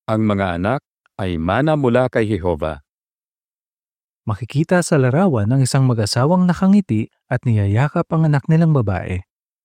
Ang mga anak ay mana mula kay Jehova. Makikita sa larawan ng isang mag-asawang nakangiti at niyayakap ang anak nilang babae.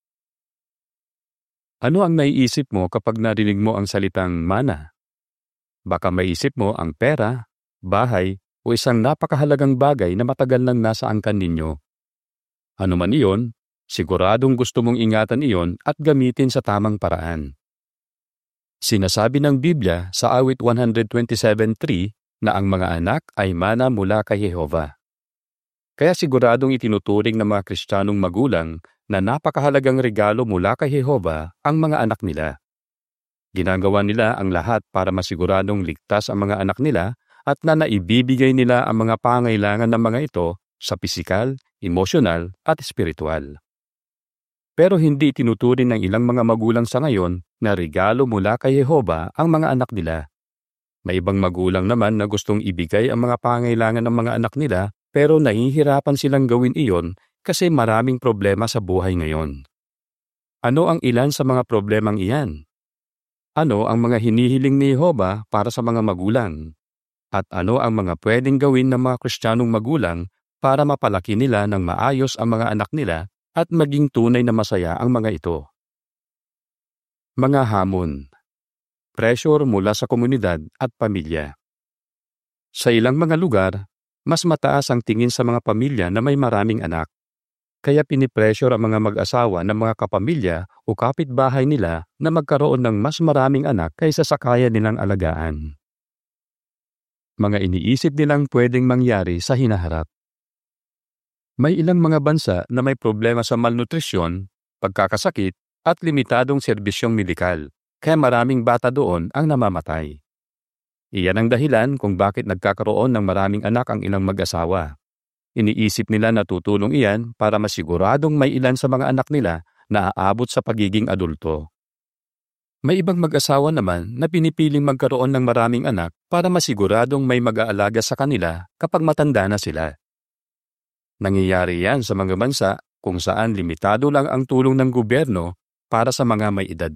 Ano ang naiisip mo kapag narinig mo ang salitang mana? Baka maisip mo ang pera, bahay, o isang napakahalagang bagay na matagal nang nasa angkan ninyo. Ano man iyon, siguradong gusto mong ingatan iyon at gamitin sa tamang paraan. Sinasabi ng Biblia sa awit 127:3 na ang mga anak ay mana mula kay Jehova. Kaya siguradong itinuturing ng mga Kristiyanong magulang na napakahalagang regalo mula kay Jehova ang mga anak nila. Ginagawa nila ang lahat para masiguradong ligtas ang mga anak nila at na naibibigay nila ang mga pangailangan ng mga ito sa pisikal, emosyonal at espiritual. Pero hindi itinuturing ng ilang mga magulang sa ngayon na regalo mula kay Jehova ang mga anak nila. May ibang magulang naman na gustong ibigay ang mga pangailangan ng mga anak nila pero nahihirapan silang gawin iyon kasi maraming problema sa buhay ngayon. Ano ang ilan sa mga problemang iyan? Ano ang mga hinihiling ni Jehova para sa mga magulang? At ano ang mga pwedeng gawin ng mga Kristiyanong magulang para mapalaki nila ng maayos ang mga anak nila at maging tunay na masaya ang mga ito? Mga hamon. Pressure mula sa komunidad at pamilya. Sa ilang mga lugar, mas mataas ang tingin sa mga pamilya na may maraming anak. Kaya pinipressure ang mga mag-asawa ng mga kapamilya o kapitbahay nila na magkaroon ng mas maraming anak kaysa sa kaya nilang alagaan. Mga iniisip nilang pwedeng mangyari sa hinaharap. May ilang mga bansa na may problema sa malnutrisyon, pagkakasakit at limitadong serbisyong medikal, kaya maraming bata doon ang namamatay. Iyan ang dahilan kung bakit nagkakaroon ng maraming anak ang ilang mag-asawa. Iniisip nila na tutulong iyan para masiguradong may ilan sa mga anak nila na aabot sa pagiging adulto. May ibang mag-asawa naman na pinipiling magkaroon ng maraming anak para masiguradong may mag-aalaga sa kanila kapag matanda na sila. Nangyayari yan sa mga bansa kung saan limitado lang ang tulong ng gobyerno para sa mga may edad.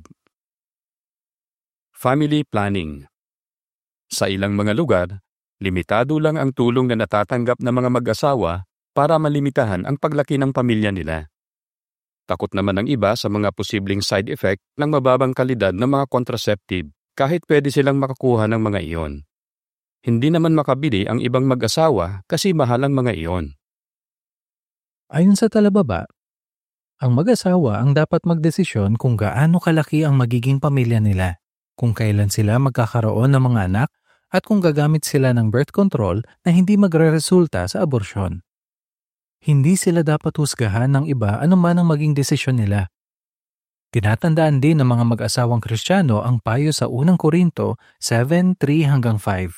Family planning. Sa ilang mga lugar, limitado lang ang tulong na natatanggap ng mga mag-asawa para malimitahan ang paglaki ng pamilya nila. Takot naman ang iba sa mga posibleng side effect ng mababang kalidad ng mga contraceptive kahit pwede silang makakuha ng mga iyon. Hindi naman makabili ang ibang mag-asawa kasi mahal ang mga iyon. Ayon sa talababa, ang mag-asawa ang dapat magdesisyon kung gaano kalaki ang magiging pamilya nila, kung kailan sila magkakaroon ng mga anak, at kung gagamit sila ng birth control na hindi magreresulta sa aborsyon. Hindi sila dapat husgahan ng iba anuman ang maging desisyon nila. Tinatandaan din ng mga mag-asawang Kristiyano ang payo sa unang Korinto 7:3-5.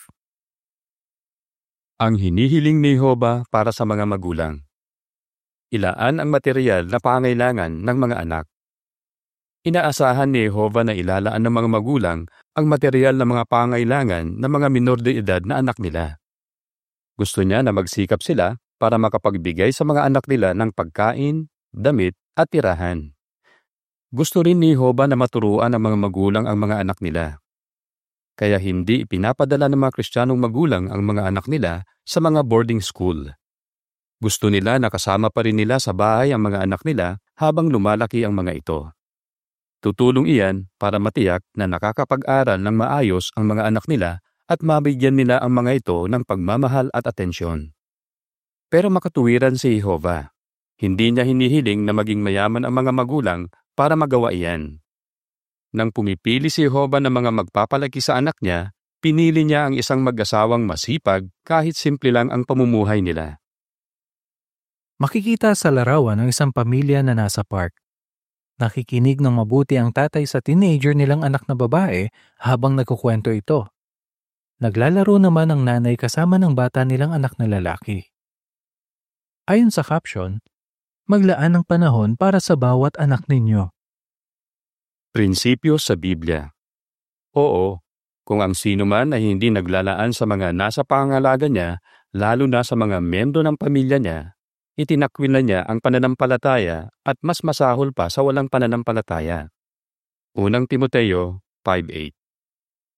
Ang hinihiling ni Jehova para sa mga magulang. Ilaan ang material na pangailangan ng mga anak. Inaasahan ni Jehova na ilalaan ng mga magulang ang material na mga pangailangan ng mga minor de edad na anak nila. Gusto niya na magsikap sila para makapagbigay sa mga anak nila ng pagkain, damit at tirahan. Gusto rin ni Jehova na maturuan ng mga magulang ang mga anak nila. Kaya hindi ipinapadala ng mga Kristiyanong magulang ang mga anak nila sa mga boarding school. Gusto nila na kasama pa rin nila sa bahay ang mga anak nila habang lumalaki ang mga ito. Tutulong iyan para matiyak na nakakapag-aral ng maayos ang mga anak nila at mabigyan nila ang mga ito ng pagmamahal at atensyon. Pero makatuwiran si Jehova. Hindi niya hinihiling na maging mayaman ang mga magulang para magawa iyan. Nang pumipili si Jehova ng mga magpapalaki sa anak niya, pinili niya ang isang mag-asawang masipag kahit simple lang ang pamumuhay nila. Makikita sa larawan ng isang pamilya na nasa park. Nakikinig ng mabuti ang tatay sa teenager nilang anak na babae habang nagkukwento ito. Naglalaro naman ang nanay kasama ng bata nilang anak na lalaki. Ayon sa caption, maglaan ng panahon para sa bawat anak ninyo. Prinsipyo sa Biblia. Oo, kung ang sino man ay hindi naglalaan sa mga nasa pangangalaga niya, lalo na sa mga miyembro ng pamilya niya, itinakwil na niya ang pananampalataya at mas masahol pa sa walang pananampalataya. Unang Timoteo 5:8.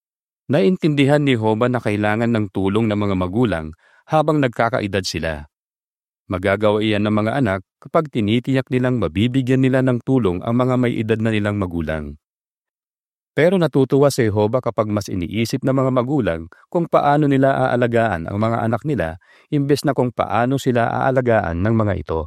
Naintindihan ni Jehovah na kailangan ng tulong ng mga magulang habang nagkakaedad sila. Magagawa iyan ng mga anak kapag tinitiyak nilang mabibigyan nila ng tulong ang mga may edad na nilang magulang. Pero natutuwa si Jehovah kapag mas iniisip ng mga magulang kung paano nila aalagaan ang mga anak nila imbes na kung paano sila aalagaan ng mga ito.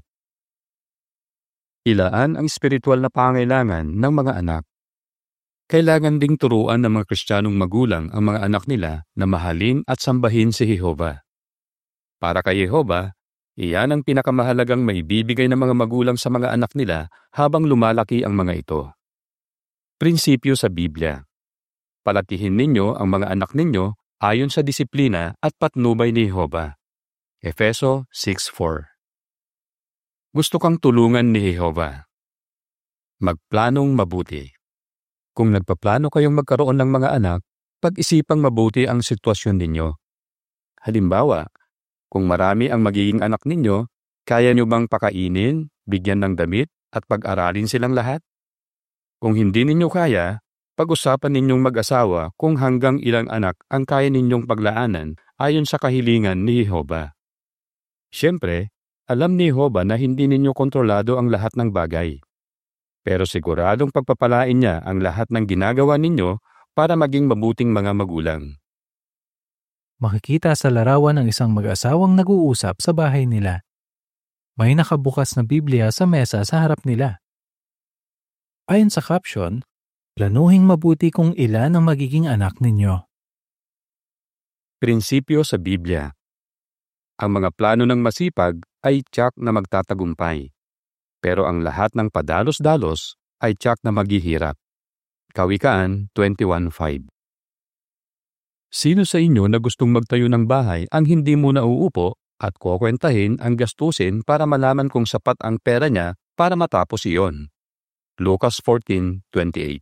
Ilaan ang espiritual na pangailangan ng mga anak. Kailangan ding turuan ng mga Kristiyanong magulang ang mga anak nila na mahalin at sambahin si Jehovah. Para kay Jehovah, iyan ang pinakamahalagang maibibigay ng mga magulang sa mga anak nila habang lumalaki ang mga ito. Prinsipyo sa Biblia. Palatihin ninyo ang mga anak ninyo ayon sa disiplina at patnubay ni Jehovah. Efeso 6:4. Gusto kang tulungan ni Jehovah. Magplanong mabuti. Kung nagpaplano kayong magkaroon ng mga anak, pag-isipang mabuti ang sitwasyon ninyo. Halimbawa, kung marami ang magiging anak ninyo, kaya nyo bang pakainin, bigyan ng damit, at pag-aralin silang lahat? Kung hindi ninyo kaya, pag-usapan ninyong mag-asawa kung hanggang ilang anak ang kaya ninyong paglaanan ayon sa kahilingan ni Jehovah. Siyempre, alam ni Jehovah na hindi ninyo kontrolado ang lahat ng bagay. Pero siguradong pagpapalain niya ang lahat ng ginagawa ninyo para maging mabuting mga magulang. Makikita sa larawan ng isang mag-asawang nag-uusap sa bahay nila. May nakabukas na Biblia sa mesa sa harap nila. Ayon sa caption, planuhing mabuti kung ilan ang magiging anak ninyo. Prinsipyo sa Biblia. Ang mga plano ng masipag ay tiyak na magtatagumpay. Pero ang lahat ng padalos-dalos ay tiyak na maghihirap. Kawikaan 21:5. Sino sa inyo na gustong magtayo ng bahay ang hindi muna uupo at kukwentahin ang gastusin para malaman kung sapat ang pera niya para matapos iyon? Lucas 14:28.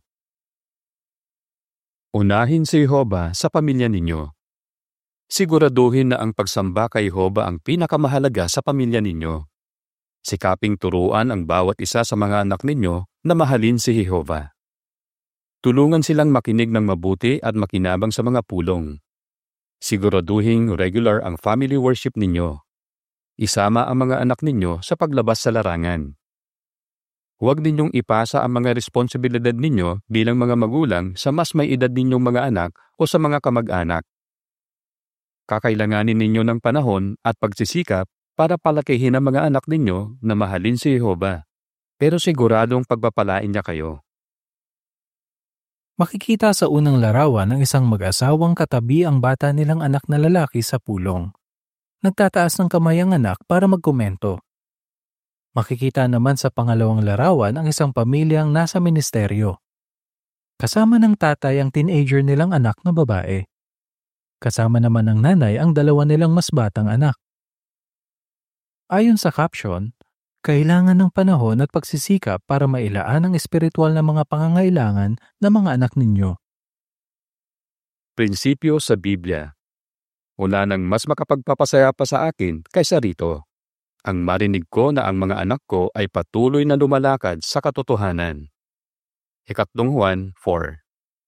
Unahin si Jehovah sa pamilya ninyo. Siguraduhin na ang pagsamba kay Jehovah ang pinakamahalaga sa pamilya ninyo. Sikaping turuan ang bawat isa sa mga anak ninyo na mahalin si Jehovah. Tulungan silang makinig ng mabuti at makinabang sa mga pulong. Siguraduhin regular ang family worship ninyo. Isama ang mga anak ninyo sa paglabas sa larangan. Huwag ninyong ipasa ang mga responsibilidad ninyo bilang mga magulang sa mas may edad ninyong mga anak o sa mga kamag-anak. Kakailanganin ninyo ng panahon at pagsisikap para palakihin ang mga anak ninyo na mahalin si Jehovah, pero siguradong pagpapalain niya kayo. Makikita sa unang larawan ng isang mag-asawang katabi ang bata nilang anak na lalaki sa pulong. Nagtataas ng kamay ang anak para magkomento. Makikita naman sa pangalawang larawan ang isang pamilyang nasa ministeryo. Kasama ng tatay ang teenager nilang anak na babae. Kasama naman ng nanay ang dalawa nilang mas batang anak. Ayon sa caption, kailangan ng panahon at pagsisikap para mailaan ang espiritual na mga pangangailangan ng mga anak ninyo. Prinsipyo sa Biblia. Wala nang mas makapagpapasaya pa sa akin kaysa rito. Ang marinig ko na ang mga anak ko ay patuloy na lumalakad sa katotohanan. Ikatlong Juan 4.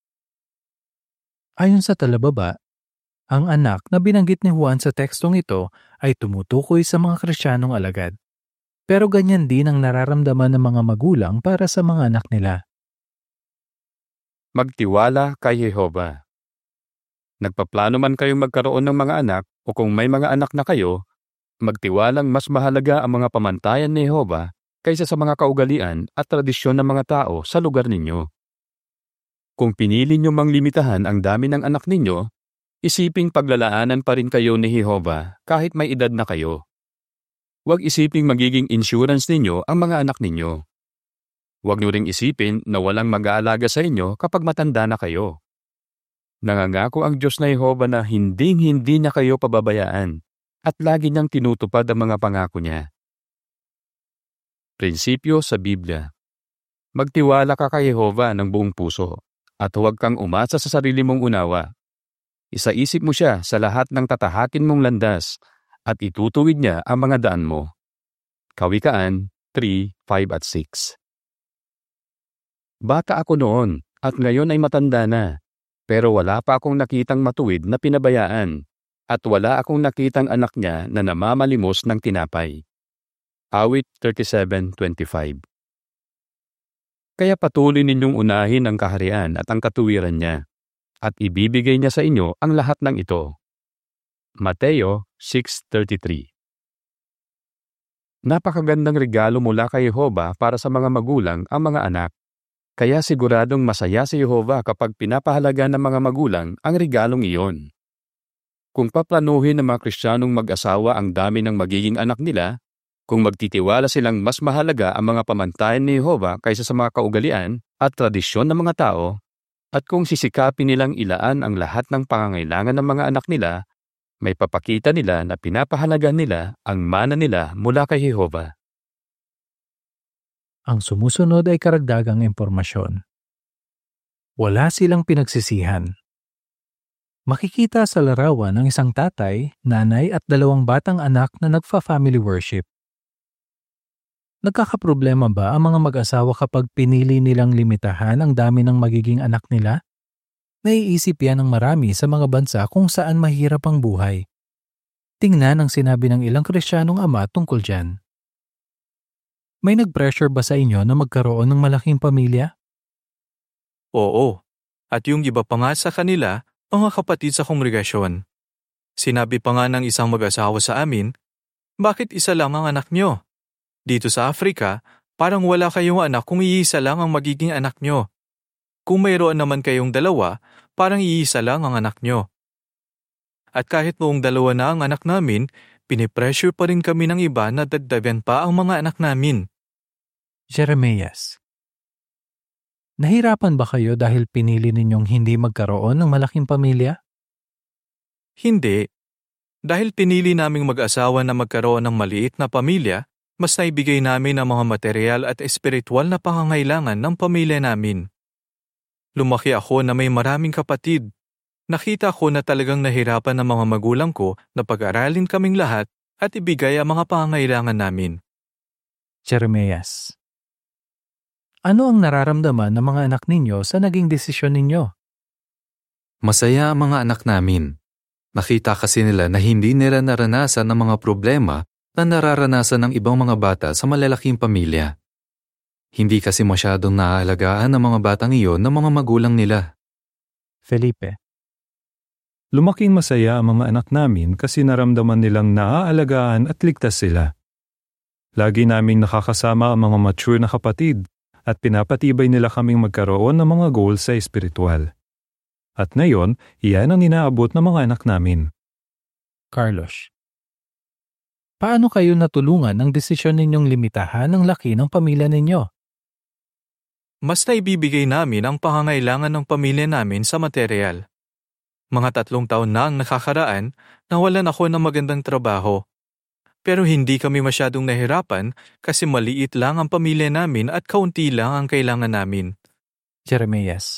Ayon sa talababa, ang anak na binanggit ni Juan sa tekstong ito ay tumutukoy sa mga Kristiyanong alagad. Pero ganyan din ang nararamdaman ng mga magulang para sa mga anak nila. Magtiwala kay Jehovah. Nagpaplano man kayong magkaroon ng mga anak o kung may mga anak na kayo, magtiwalang mas mahalaga ang mga pamantayan ni Jehovah kaysa sa mga kaugalian at tradisyon ng mga tao sa lugar ninyo. Kung pinili nyo mang limitahan ang dami ng anak ninyo, isiping paglalaanan pa rin kayo ni Jehovah kahit may edad na kayo. Huwag isiping magiging insurance ninyo ang mga anak ninyo. Huwag nyo ring isipin na walang mag-aalaga sa inyo kapag matanda na kayo. Nangangako ang Diyos na Jehovah na hinding-hindi na kayo pababayaan at lagi niyang tinutupad ang mga pangako niya. Prinsipyo sa Biblia. Magtiwala ka kay Jehovah ng buong puso at huwag kang umasa sa sarili mong unawa. Isaisip mo siya sa lahat ng tatahakin mong landas at itutuwid niya ang mga daan mo. Kawikaan 3:5 at 6. Bata ako noon at ngayon ay matanda na, Pero wala pa akong nakitang matuwid na pinabayaan, at wala akong nakitang anak niya na namamalimos ng tinapay. Awit 37:25. Kaya patuloy ninyong unahin ang kaharian at ang katuwiran niya, at ibibigay niya sa inyo ang lahat ng ito. Mateo 6:33. Napakagandang regalo mula kay Jehova para sa mga magulang ang mga anak. Kaya siguradong masaya si Jehova kapag pinapahalaga ng mga magulang ang regalong iyon. Kung paplanuhin ng mga Kristiyanong mag-asawa ang dami ng magiging anak nila, kung magtitiwala silang mas mahalaga ang mga pamantayan ni Jehova kaysa sa mga kaugalian at tradisyon ng mga tao, at kung sisikapin nilang ilaan ang lahat ng pangangailangan ng mga anak nila, may papakita nila na pinapahalaga nila ang mana nila mula kay Jehova. Ang sumusunod ay karagdagang impormasyon. Wala silang pinagsisihan. Makikita sa larawan ng isang tatay, nanay at 2 batang anak na nagfa-family worship. Nagkakaproblema ba ang mga mag-asawa kapag pinili nilang limitahan ang dami ng magiging anak nila? Naiisip yan ng marami sa mga bansa kung saan mahirap ang buhay. Tingnan ang sinabi ng ilang Kristiyanong ama tungkol dyan. May nag-pressure ba sa inyo na magkaroon ng malaking pamilya? Oo, at yung iba pa nga sa kanila, mga kapatid sa kongregasyon. Sinabi pa nga ng isang mag-asawa sa amin, bakit isa lang ang anak nyo? Dito sa Afrika, parang wala kayong anak kung iisa lang ang magiging anak nyo. Kung mayroon naman kayong 2, parang iisa lang ang anak nyo. At kahit noong 2 na ang anak namin, pinipressure pa rin kami ng iba na dagdagan pa ang mga anak namin. Jeremias. Nahirapan ba kayo dahil pinili ninyong hindi magkaroon ng malaking pamilya? Hindi. Dahil pinili naming mag-asawa na magkaroon ng maliit na pamilya, mas naibigay namin ang mga material at espiritual na pangangailangan ng pamilya namin. Lumaki ako na may maraming kapatid. Nakita ko na talagang nahirapan ng mga magulang ko na pag-aralin kaming lahat at ibigay ang mga pangangailangan namin. Jeremias. Ano ang nararamdaman ng mga anak ninyo sa naging desisyon ninyo? Masaya ang mga anak namin. Nakita kasi nila na hindi nila naranasan ang mga problema na nararanasan ng ibang mga bata sa malalaking pamilya. Hindi kasi masyadong naaalagaan ng mga batang iyon ng mga magulang nila. Felipe. Lumaking masaya ang mga anak namin kasi naramdaman nilang naaalagaan at ligtas sila. Lagi naming nakakasama ang mga mature na kapatid at pinapatibay nila kaming magkaroon ng mga goals sa espiritual. At ngayon, iyan ang inaabot ng mga anak namin. Carlos. Paano kayo natulungan ng desisyon ninyong limitahan ang laki ng pamilya ninyo? Mas naibibigay namin ang pangangailangan ng pamilya namin sa materyal. Mga 3 taon na ang nakakaraan, nawalan ako ng magandang trabaho. Pero hindi kami masyadong nahirapan kasi maliit lang ang pamilya namin at kaunti lang ang kailangan namin. Jeremias.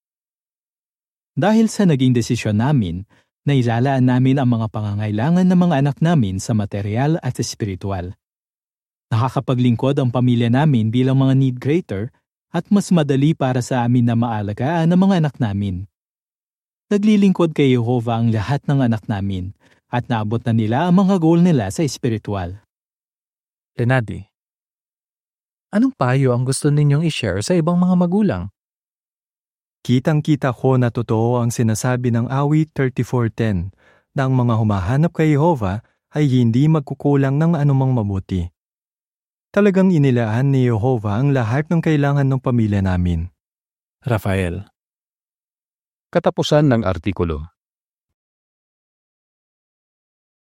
Dahil sa naging desisyon namin, nailalaan namin ang mga pangangailangan ng mga anak namin sa material at espiritual. Nakakapaglingkod ang pamilya namin bilang mga need greater at mas madali para sa amin na maalagaan ang mga anak namin. Naglilingkod kay Jehova ang lahat ng anak namin at naabot na nila ang mga goal nila sa espiritual. Lenadi. Anong payo ang gusto ninyong i-share sa ibang mga magulang? Kitang-kita ko na totoo ang sinasabi ng Awit 34:10 na ang mga humahanap kay Jehova ay hindi magkukulang ng anumang mabuti. Talagang inilaan ni Jehova ang lahat ng kailangan ng pamilya namin. Rafael. Katapusan ng artikulo.